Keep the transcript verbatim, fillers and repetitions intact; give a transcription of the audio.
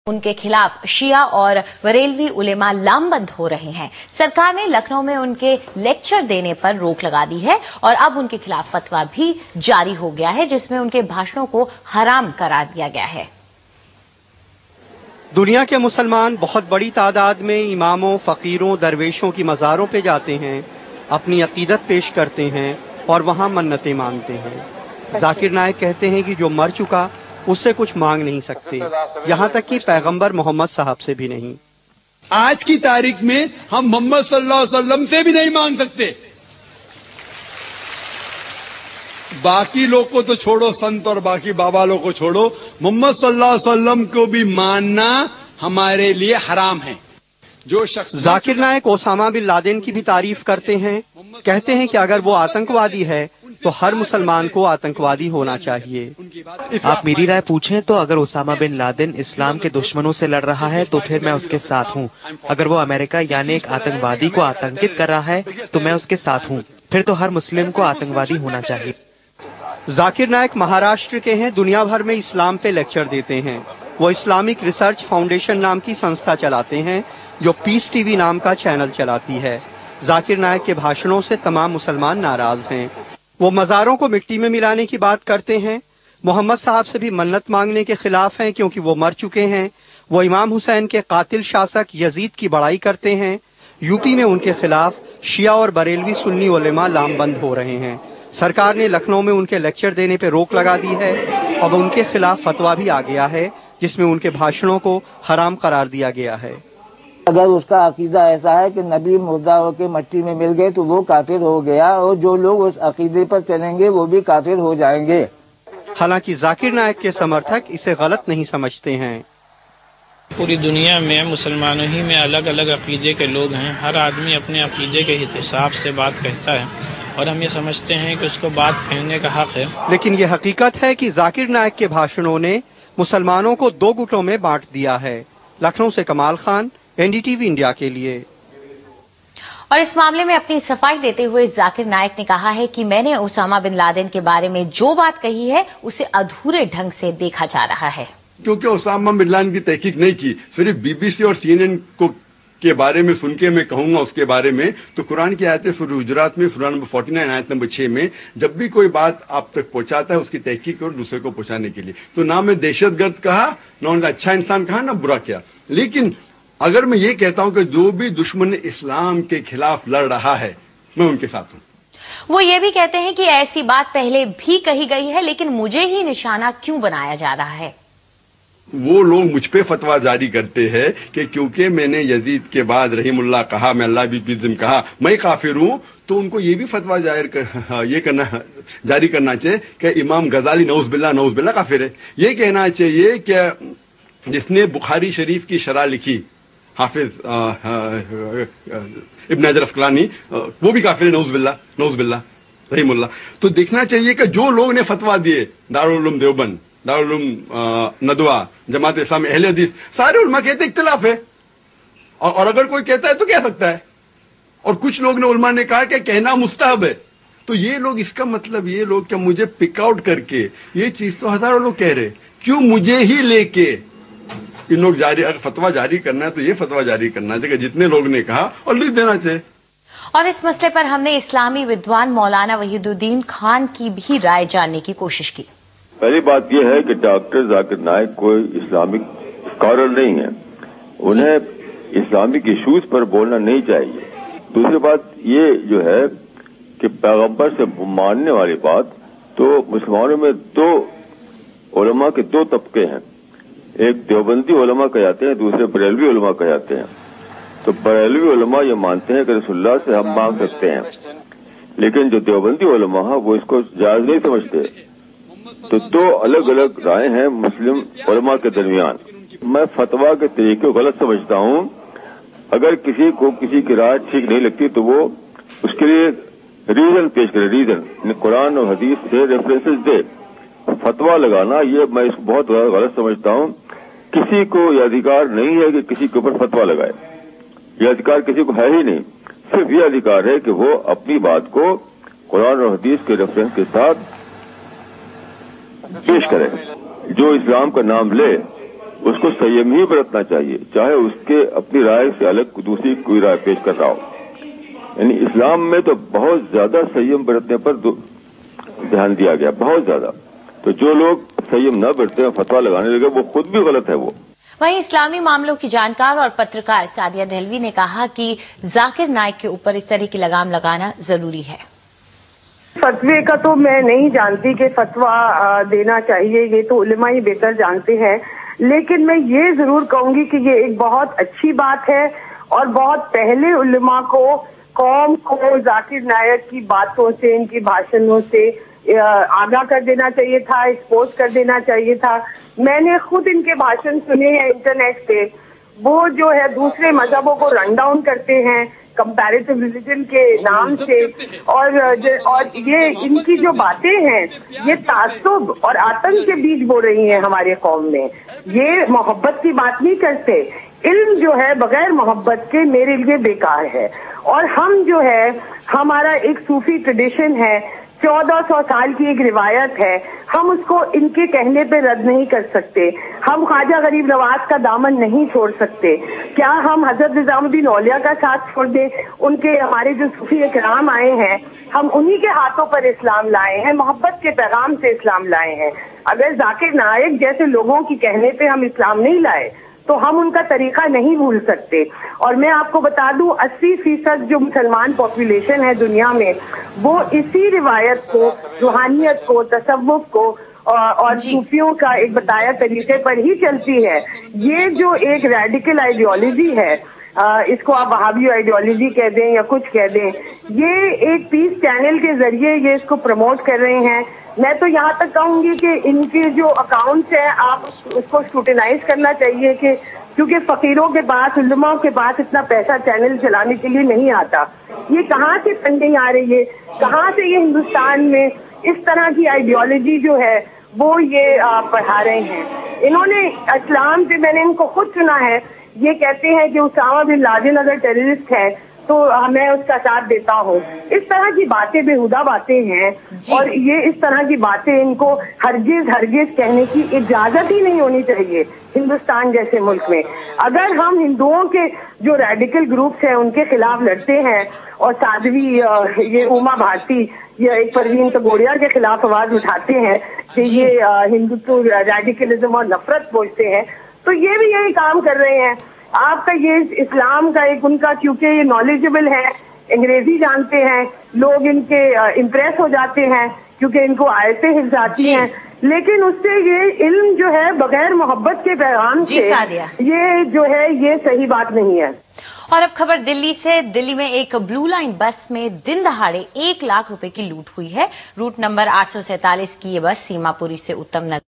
उनके खिलाफ शिया और बरेलवी उलेमा लामबंद हो रहे हैं। सरकार ने लखनऊ में उनके लेक्चर देने पर रोक लगा दी है और अब उनके खिलाफ फतवा भी जारी हो गया है, जिसमें उनके भाषणों को हराम करार दिया गया है। दुनिया के मुसलमान बहुत बड़ी तादाद में इमामों, फकीरों, दरवेशों की मज़ारों पे जाते हैं, अपनी अकीदत पेश करते हैं और वहाँ मन्नतें मांगते हैं। जाकिर नाइक कहते हैं कि जो मर चुका उससे कुछ मांग नहीं सकते, यहाँ तक कि पैगंबर मोहम्मद साहब से भी नहीं। आज की तारीख में हम मोहम्मद सल्लल्लाहु अलैहि वसल्लम से भी नहीं मांग सकते। बाकी लोग को तो छोड़ो, संत और बाकी बाबा लोग को छोड़ो, मोहम्मद सल्लल्लाहु अलैहि वसल्लम को भी मानना हमारे लिए हराम है। जो शख्स Zakir Naik Osama bin Laden की भी तारीफ करते हैं, कहते हैं कि अगर वो आतंकवादी है तो हर मुसलमान को आतंकवादी होना चाहिए। आप मेरी राय पूछें तो अगर ओसामा बिन लादेन इस्लाम के दुश्मनों से लड़ रहा है तो फिर मैं उसके साथ हूँ। अगर वो अमेरिका यानी एक आतंकवादी को आतंकित कर रहा है तो मैं उसके साथ हूँ। फिर तो हर मुस्लिम को आतंकवादी होना चाहिए। जाकिर नाइक महाराष्ट्र के हैं, दुनिया भर में इस्लाम पे लेक्चर देते हैं। वो इस्लामिक रिसर्च फाउंडेशन नाम की संस्था चलाते हैं जो पीस टीवी नाम का चैनल चलाती है। जाकिर नाइक के भाषणों से तमाम मुसलमान नाराज हैं। वो मज़ारों को मिट्टी में मिलाने की बात करते हैं, मोहम्मद साहब से भी मन्नत मांगने के खिलाफ हैं क्योंकि वो मर चुके हैं। वो इमाम हुसैन के कातिल शासक यजीद की बड़ाई करते हैं। यूपी में उनके खिलाफ शिया और बरेलवी सुन्नी उलेमा लामबंद हो रहे हैं। सरकार ने लखनऊ में उनके लेक्चर देने पर रोक लगा दी है। अब उनके खिलाफ फतवा भी आ गया है जिसमें उनके भाषणों को हराम करार दिया गया है। अगर उसका अकीदा ऐसा है कि नबी मुर्दा होकर मट्टी में मिल गए तो वो काफिर हो गया, और जो लोग उस अकीदे पर चलेंगे वो भी काफिर हो जाएंगे। हालांकि जाकिर नाइक के समर्थक इसे गलत नहीं समझते हैं। पूरी दुनिया में मुसलमानों ही में अलग अलग अकीदे के लोग हैं। हर आदमी अपने अकीदे के हिसाब से बात कहता है और हम ये समझते हैं कि उसको बात कहने का हक है। लेकिन ये हकीकत है कि जाकिर नाइक के भाषणों ने मुसलमानों को दो गुटों में बांट दिया है। लखनऊ से कमाल खान, एनडीटीवी इंडिया के लिए। और इस मामले में अपनी सफाई देते हुए जाकिर नाइक ने कहा है कि मैंने ओसामा बिन लादेन के बारे में जो बात कही है उसे अधूरे ढंग से देखा जा रहा है। क्योंकि ओसामा बिन लादेन की तहकीक नहीं की, सिर्फ बीबीसी और सीएनएन को के बारे में सुन के मैं कहूंगा उसके बारे में, तो कुरान की आयतें सूरह हुजरात में सूरह नंबर उनचास आयत नंबर छह में जब भी कोई बात आप तक पहुंचाता है उसकी तहकीक और दूसरे को पहुंचाने के लिए, तो ना मैं दहशतगर्द कहा, ना उनका अच्छा इंसान कहा, ना बुरा किया। लेकिन अगर मैं ये कहता हूं कि जो भी दुश्मन इस्लाम के खिलाफ लड़ रहा है मैं उनके साथ हूं। वो ये भी कहते हैं कि ऐसी बात पहले भी कही गई है, लेकिन मुझे ही निशाना क्यों बनाया जा रहा है। वो लोग मुझ पे फतवा जारी करते हैं कि क्योंकि मैंने यजीद के बाद रहीमुल्लाह कहा, मैं अल्लाह भी कहा, मैं काफिर हूं, तो उनको ये भी फतवा जाहिर कर, ये करना जारी करना चाहिए कि इमाम गजाली नऊज बिल्लाह नऊज बिल्लाह काफिर है। ये कहना चाहिए कि जिसने बुखारी शरीफ की शरह लिखी हाफिज इब्न हजर अस्कलानी, वो भी काफिर है, नऊज बिल्लाह नऊज बिल्लाह रहीमुल्लाह। तो देखना चाहिए कि जो लोग ने फतवा दिए, दारुल उलूम देवबंद, दारुल उलूम नदवा, जमात इस्लामी, अहले हदीस, सारे उलमा कहते इख्तिलाफ है, और, और अगर कोई कहता है तो कह सकता है, और कुछ लोग ने उलमा ने कहा कि कहना मुस्तहब है। तो ये लोग, इसका मतलब ये लोग क्या मुझे पिकआउट करके, ये चीज तो हजारों लोग कह रहे, क्यों मुझे ही लेके इन लोग जारी, अगर फतवा जारी करना है तो ये फतवा जारी करना चाहिए जितने लोग ने कहा और लिख देना चाहिए। और इस मसले पर हमने इस्लामी विद्वान मौलाना वहीदुद्दीन खान की भी राय जानने की कोशिश की। पहली बात यह है कि डॉक्टर जाकिर नाइक कोई इस्लामिक स्कॉलर नहीं है, उन्हें इस्लामिक इश्यूज पर बोलना नहीं चाहिए। दूसरी बात ये जो है कि पैगंबर से मानने वाली बात, तो मुसलमानों में दो उलमा के दो तबके हैं, एक देवबंदी उलमा कहते हैं, दूसरे बरेलवी उलमा कहते हैं। तो बरेलवी उलमा ये मानते हैं कि रसूलुल्लाह से हम मांग सकते हैं, लेकिन जो देवबंदी उलमा है वो इसको जायज नहीं समझते। तो दो अलग अलग राय हैं मुस्लिम उलमा के दरमियान। मैं फतवा के तरीके को गलत समझता हूं। अगर किसी को किसी की राय ठीक नहीं लगती तो वो उसके लिए रीजन पेश करे, रीजन कुरान और हदीस से रेफरेंसेस दे। फतवा लगाना ये मैं इसको बहुत गलत समझता हूं। किसी को यह अधिकार नहीं है कि किसी के ऊपर फतवा लगाए, यह अधिकार किसी को है ही नहीं। सिर्फ ये अधिकार है कि वो अपनी बात को कुरान और हदीस के रेफरेंस के साथ पेश करे। जो इस्लाम का नाम ले اس کو संयम ہی برتنا چاہیے, چاہے اس کے اپنی رائے سے الگ دوسری کوئی رائے پیش کر رہا ہو. یعنی اسلام میں تو بہت زیادہ संयम برتنے پر دھیان دیا گیا, بہت زیادہ. تو جو لوگ संयम نہ برتے فتویٰ لگانے لگے وہ خود بھی غلط ہے. وہ وہیں اسلامی معاملوں کی جانکار اور پترکار سعدیہ دہلوی نے کہا کہ ذاکر نائک کے اوپر اس طرح کی لگام لگانا ضروری ہے. فتوے کا تو میں نہیں جانتی کہ فتویٰ دینا چاہیے, یہ تو علماء ہی بہتر جانتے ہیں. لیکن میں یہ ضرور کہوں گی کہ یہ ایک بہت اچھی بات ہے اور بہت پہلے علماء کو قوم کو ذاکر نائک کی باتوں سے, ان کی بھاشنوں سے آگاہ کر دینا چاہیے تھا, ایکسپوز کر دینا چاہیے تھا. میں نے خود ان کے بھاشن سنے ہیں انٹرنیٹ پہ. وہ جو ہے دوسرے مذہبوں کو رن ڈاؤن کرتے ہیں کمپیریٹو ریلیجن کے نام سے, اور اور یہ ان کی جو باتیں ہیں یہ تعصب اور آتنک کے بیچ بو رہی ہیں ہمارے قوم میں. یہ محبت کی بات نہیں کرتے. علم جو ہے بغیر محبت کے میرے لیے بیکار ہے. اور ہم جو ہے ہمارا ایک صوفی ٹریڈیشن ہے, چودہ سو سال کی ایک روایت ہے, ہم اس کو ان کے کہنے پہ رد نہیں کر سکتے. ہم خواجہ غریب نواز کا دامن نہیں چھوڑ سکتے. کیا ہم حضرت نظام الدین اولیاء کا ساتھ چھوڑ دیں؟ ان کے ہمارے جو صوفی اکرام آئے ہیں ہم انہی کے ہاتھوں پر اسلام لائے ہیں, محبت کے پیغام سے اسلام لائے ہیں. اگر ذاکر نائک جیسے لوگوں کی کہنے پہ ہم اسلام نہیں لائے تو ہم ان کا طریقہ نہیں بھول سکتے. اور میں آپ کو بتا دوں اسی فیصد جو مسلمان پاپولیشن ہے دنیا میں وہ اسی روایت کو, روحانیت کو, تصوف کو اور صوفیوں کا ایک بتایا طریقے پر ہی چلتی ہے. یہ جو ایک ریڈیکل آئیڈیالوجی ہے, اس کو آپ وہابی آئیڈیالوجی کہہ دیں یا کچھ کہہ دیں, یہ ایک پیس چینل کے ذریعے یہ اس کو پروموٹ کر رہے ہیں. میں تو یہاں تک کہوں گی کہ ان کے جو اکاؤنٹس ہیں آپ اس کو اسکروٹینائز کرنا چاہیے, کہ کیونکہ فقیروں کے پاس, علماء کے پاس اتنا پیسہ چینل چلانے کے لیے نہیں آتا. یہ کہاں سے فنڈنگ آ رہی ہے, کہاں سے یہ ہندوستان میں اس طرح کی آئیڈیالوجی جو ہے وہ یہ پڑھا رہے ہیں. انہوں نے اسلام سے, میں نے ان کو خود سنا ہے, یہ کہتے ہیں کہ اسامہ بن لادن اگر ٹیررسٹ ہے تو میں اس کا ساتھ دیتا ہوں. اس طرح کی باتیں بےہودہ باتیں ہیں اور یہ اس طرح کی باتیں ان کو ہرگز ہرگز کہنے کی اجازت ہی نہیں ہونی چاہیے ہندوستان جیسے ملک میں. اگر ہم ہندوؤں کے جو ریڈیکل گروپس ہیں ان کے خلاف لڑتے ہیں اور سادھوی یہ اوما بھارتی یا ایک پروین توگڑیا کے خلاف آواز اٹھاتے ہیں کہ یہ ہندوتو ریڈیکلزم اور نفرت بولتے ہیں, تو یہ بھی یہی کام کر رہے ہیں. آپ کا یہ اسلام کا ایک ان کا, کیونکہ یہ نالجبل ہے, انگریزی جانتے ہیں, لوگ ان کے امپریس ہو جاتے ہیں کیونکہ ان کو آیتیں حفظ آتی ہیں, لیکن اس سے یہ علم جو ہے بغیر محبت کے پیغام سے یہ جو ہے یہ صحیح بات نہیں ہے. اور اب خبر دلی سے. دلی میں ایک بلو لائن بس میں دن دہاڑے ایک لاکھ روپے کی لوٹ ہوئی ہے. روٹ نمبر آٹھ سو سینتالیس کی یہ بس سیما پوری سے اتم نگر